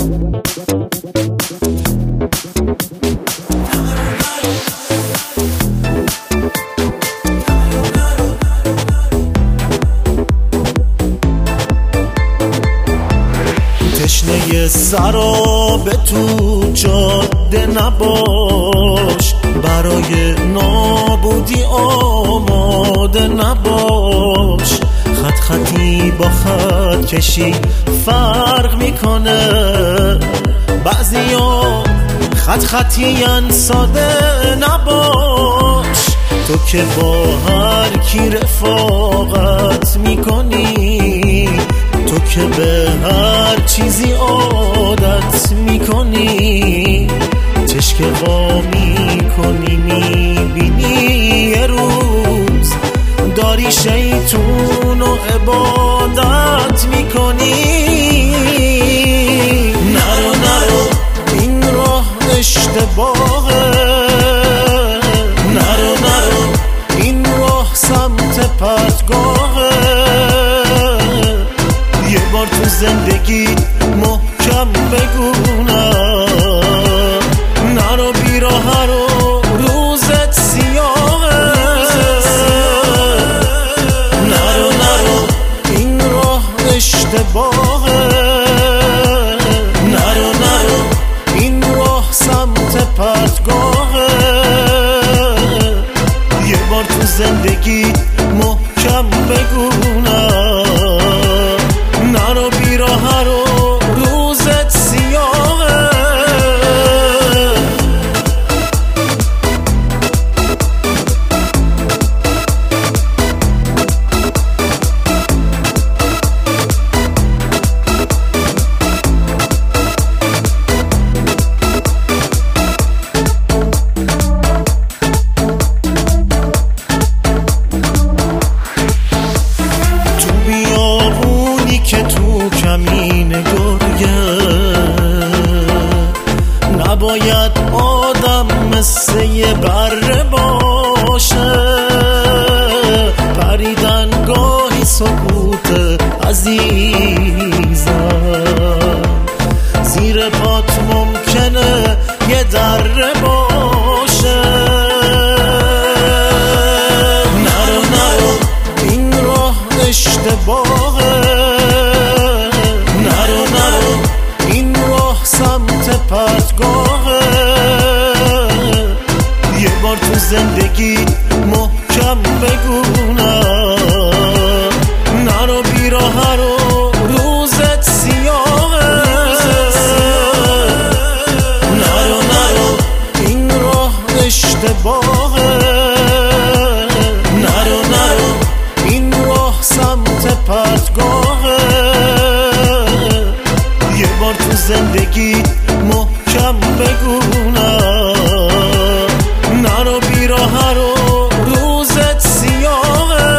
تشنه سراب تو جاده نباش، برای نابودی آماده نباش. خط خطی با خط کشی فرق میکنه، بعضیا خط خطیان ساده نباش. تو که با هر کی رفاقت میکنی، تو که به هر چیزی عادت میکنی، چشک وا میکنی میبینی یه روز داری شیطون و عبادت میکنی. نرو نرو این راه اشتباهه، نرو نرو این راه سمت پرتگاهه. یه بار تو زندگی محکم بگو نرو بی راه رو روزت سیاهه. نرو نرو این راه اشتباهه، نرو نرو این راه سمت پرتگاهه. یه بار تو زندگی محکم بگو نرو بی راه رو روزت سیاهه. که تو کمین گرگه نباید آدم مثل یه بره باشه. پریدن گاهی سکوت عزیزم، زیر پات ممکنه یه دره باشه. نرو نرو این راه اشتباهه، سمت پرتگاهه. یه بار تو زندگی محکم بگو نرو بی راه رو روزت سیاهه. نرو نرو این راه اشتباهه، نرو نرو این راه سمت پرتگاهه. یه بار تو زندگی محکم بگو نرو بی راه رو روزت سیاهه.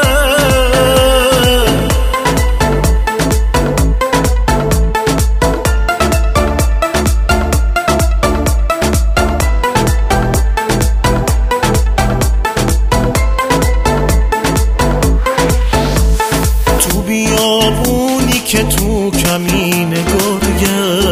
تو بیابونی که تو کمین گرگه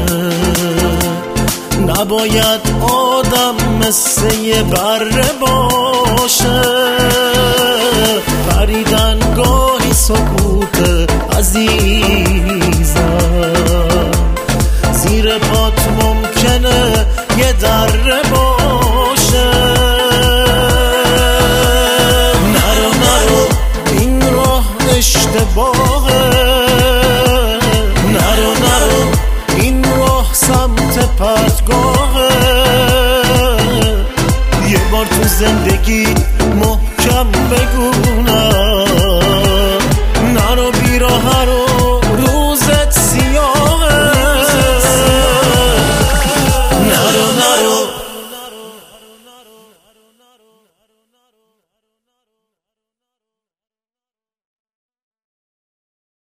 نباید آدم مثل یه بره باشه. پریدن گاهی سکوت عزیز